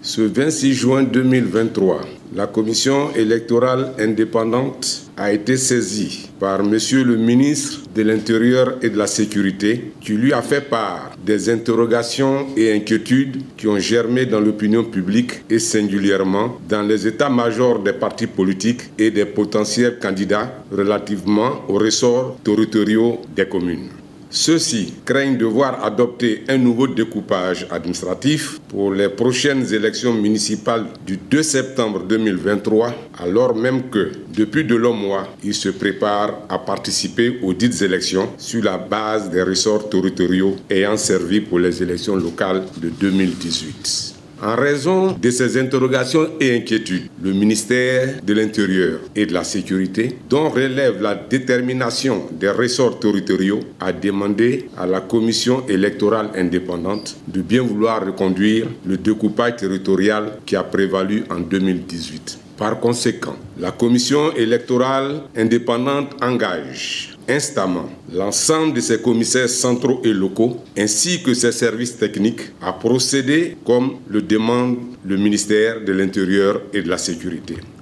Ce 26 juin 2023, la Commission électorale indépendante a été saisie par Monsieur le ministre de l'Intérieur et de la Sécurité, qui lui a fait part des interrogations et inquiétudes qui ont germé dans l'opinion publique et singulièrement dans les états-majors des partis politiques et des potentiels candidats relativement aux ressorts territoriaux des communes. Ceux-ci craignent de voir adopter un nouveau découpage administratif pour les prochaines élections municipales du 2 septembre 2023, alors même que, depuis de longs mois, ils se préparent à participer aux dites élections sur la base des ressorts territoriaux ayant servi pour les élections locales de 2018. En raison de ces interrogations et inquiétudes, le ministère de l'Intérieur et de la Sécurité, dont relève la détermination des ressorts territoriaux, a demandé à la Commission électorale indépendante de bien vouloir reconduire le découpage territorial qui a prévalu en 2018. Par conséquent, la Commission électorale indépendante engage instamment l'ensemble de ses commissaires centraux et locaux ainsi que ses services techniques à procéder comme le demande le ministère de l'Intérieur et de la Sécurité.